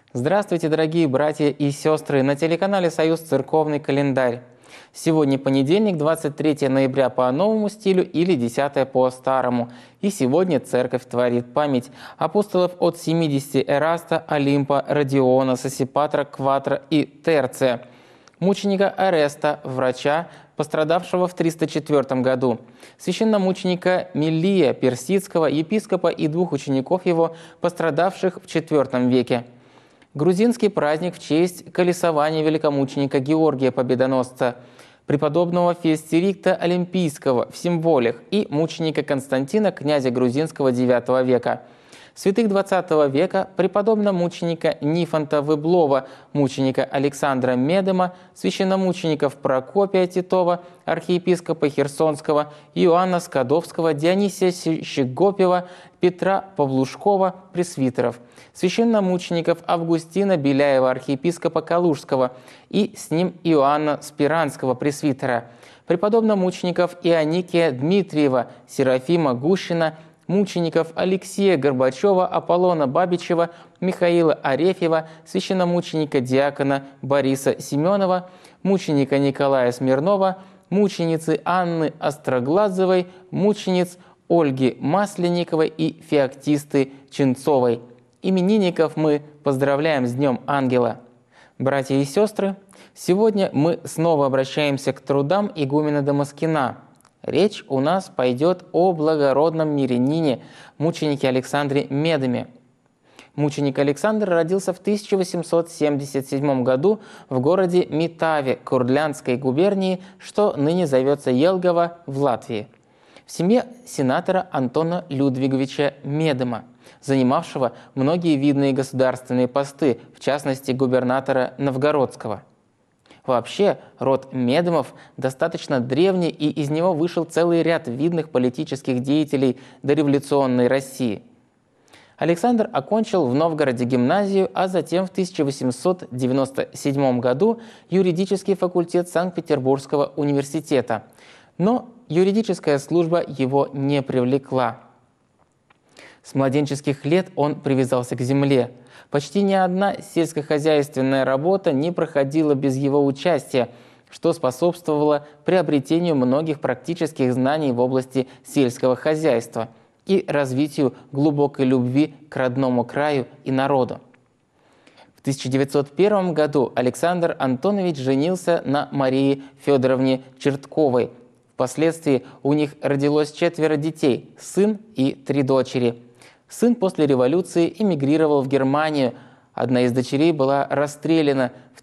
Здравствуйте, дорогие братья и сестры! На телеканале «Союз. Церковный календарь». Сегодня понедельник, 23 ноября по новому стилю или 10 по старому. И сегодня Церковь творит память апостолов от 70 Эраста, Олимпа, Родиона, Сосипатра, Кватра и Терция, мученика Ареста, врача, пострадавшего в 304 году, священномученика Милия Персидского, епископа и двух учеников его, пострадавших в IV веке, грузинский праздник в честь колесования великомученика Георгия Победоносца, преподобного Фессерикта Олимпийского в Символях и мученика Константина, князя грузинского IX века, святых XX века, преподобно-мученика Нифонта Выблова, мученика Александра Медема, священномучеников Прокопия Титова, архиепископа Херсонского, Иоанна Скадовского, Дионисия Щегопева, Петра Павлушкова, пресвитеров, священномучеников Августина Беляева, архиепископа Калужского, и с ним Иоанна Спиранского, пресвитера, преподобно-мучеников Ионикия Дмитриева, Серафима Гущина, мучеников Алексея Горбачева, Аполлона Бабичева, Михаила Арефьева, священномученика диакона Бориса Семенова, мученика Николая Смирнова, мученицы Анны Остроглазовой, мучениц Ольги Масленниковой и Феоктисты Ченцовой. Именинников мы поздравляем с Днем Ангела. Братья и сестры, сегодня мы снова обращаемся к трудам игумена Дамаскина. Речь у нас пойдет о благородном мирянине, мученике Александре Медеме. Мученик Александр родился в 1877 году в городе Митаве Курляндской губернии, что ныне зовется Елгово в Латвии, в семье сенатора Антона Людвиговича Медема, занимавшего многие видные государственные посты, в частности губернатора Новгородского. Вообще, род Медемов достаточно древний, и из него вышел целый ряд видных политических деятелей дореволюционной России. Александр окончил в Новгороде гимназию, а затем в 1897 году юридический факультет Санкт-Петербургского университета. Но юридическая служба его не привлекла. С младенческих лет он привязался к земле. Почти ни одна сельскохозяйственная работа не проходила без его участия, что способствовало приобретению многих практических знаний в области сельского хозяйства и развитию глубокой любви к родному краю и народу. В 1901 году Александр Антонович женился на Марии Федоровне Чертковой. Впоследствии у них родилось 4 детей, сын и 3 дочери. Сын после революции эмигрировал в Германию. Одна из дочерей была расстреляна в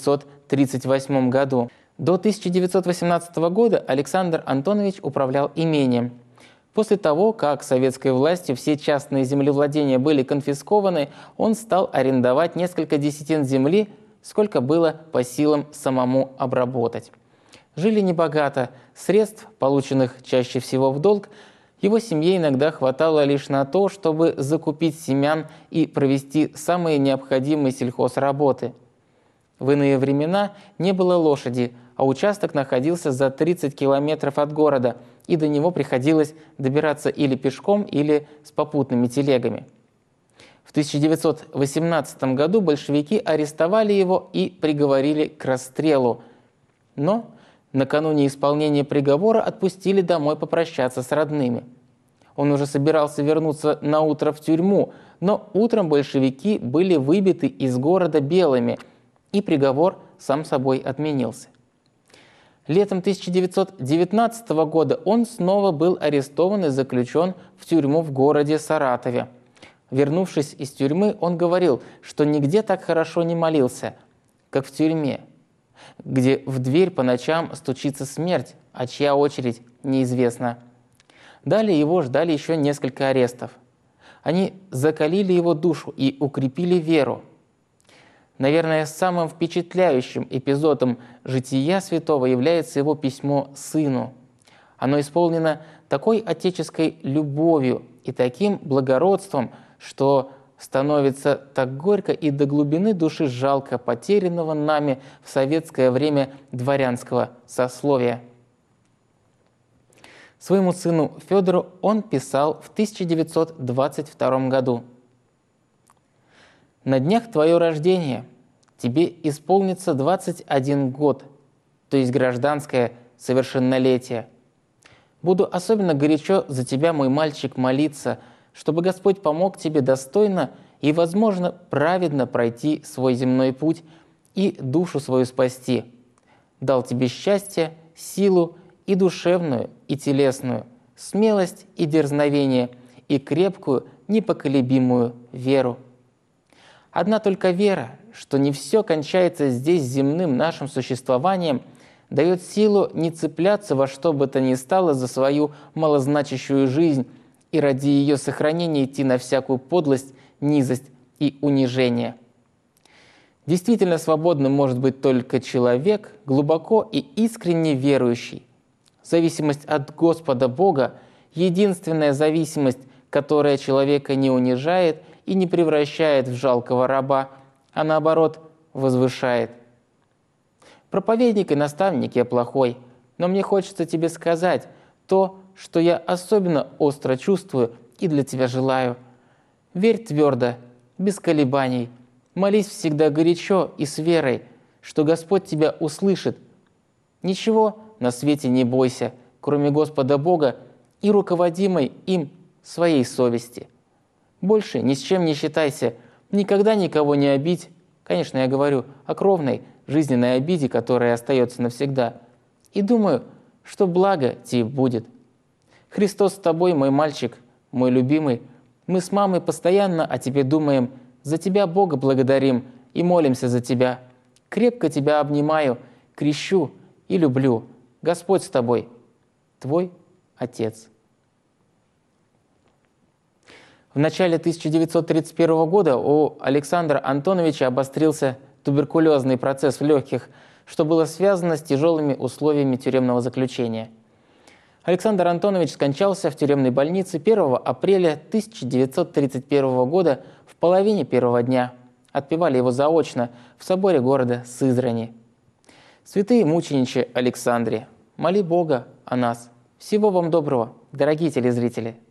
1938 году. До 1918 года Александр Антонович управлял имением. После того, как советской властью все частные землевладения были конфискованы, он стал арендовать несколько десятин земли, сколько было по силам самому обработать. Жили небогато, средств, полученных чаще всего в долг, его семье иногда хватало лишь на то, чтобы закупить семян и провести самые необходимые сельхозработы. В иные времена не было лошади, а участок находился за 30 километров от города, и до него приходилось добираться или пешком, или с попутными телегами. В 1918 году большевики арестовали его и приговорили к расстрелу. Но накануне исполнения приговора отпустили домой попрощаться с родными. Он уже собирался вернуться на утро в тюрьму, но утром большевики были выбиты из города белыми, и приговор сам собой отменился. Летом 1919 года он снова был арестован и заключен в тюрьму в городе Саратове. Вернувшись из тюрьмы, он говорил, что нигде так хорошо не молился, как в тюрьме, где в дверь по ночам стучится смерть, а чья очередь неизвестна. Далее его ждали еще несколько арестов. Они закалили его душу и укрепили веру. Наверное, самым впечатляющим эпизодом жития святого является его письмо сыну. Оно исполнено такой отеческой любовью и таким благородством, что становится так горько и до глубины души жалко потерянного нами в советское время дворянского сословия. Своему сыну Федору он писал в 1922 году. На днях твое рождение тебе исполнится 21 год, то есть гражданское совершеннолетие. Буду особенно горячо за тебя, мой мальчик, молиться, чтобы Господь помог тебе достойно и, возможно, праведно пройти свой земной путь и душу свою спасти. Дал тебе счастье, силу и душевную, и телесную, смелость и дерзновение, и крепкую, непоколебимую веру. Одна только вера, что не все кончается здесь земным нашим существованием, дает силу не цепляться во что бы то ни стало за свою малозначащую жизнь и ради ее сохранения идти на всякую подлость, низость и унижение. Действительно свободным может быть только человек, глубоко и искренне верующий. Зависимость от Господа Бога – единственная зависимость, которая человека не унижает и не превращает в жалкого раба, а наоборот возвышает. Проповедник и наставник я плохой, но мне хочется тебе сказать то, что я особенно остро чувствую и для тебя желаю. Верь твердо, без колебаний, молись всегда горячо и с верой, что Господь тебя услышит. Ничего на свете не бойся, кроме Господа Бога и руководимой им своей совести. Больше ни с чем не считайся, никогда никого не обидь. Конечно, я говорю о кровной, жизненной обиде, которая остается навсегда. И думаю, что благо тебе будет. Христос с тобой, мой мальчик, мой любимый. Мы с мамой постоянно о тебе думаем, за тебя Бога благодарим и молимся за тебя. Крепко тебя обнимаю, крещу и люблю. Господь с тобой, твой Отец. В начале 1931 года у Александра Антоновича обострился туберкулезный процесс в легких, что было связано с тяжелыми условиями тюремного заключения. Александр Антонович скончался в тюремной больнице 1 апреля 1931 года в половине первого дня. Отпевали его заочно в соборе города Сызрани. Святые мученичи Александре, моли Бога о нас. Всего вам доброго, дорогие телезрители!